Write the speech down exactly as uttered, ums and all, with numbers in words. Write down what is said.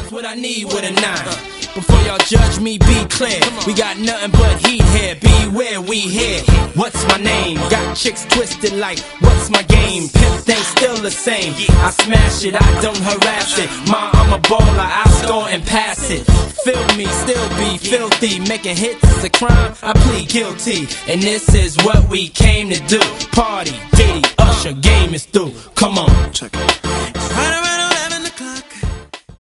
times what I need with a nine. Before y'all judge me, be clear. We got nothing but heat here. Beware, we here. What's my name? Got chicks twisted like, what's my game? Pimp thing still the same. I smash it, I don't harass it. Ma, I'm a baller, I score and pass it. Feel me, still be filthy. Making hits is a crime, I plead guilty. And this is what we came to do. Party, Diddy, Usher, game is through. Come on. Check it.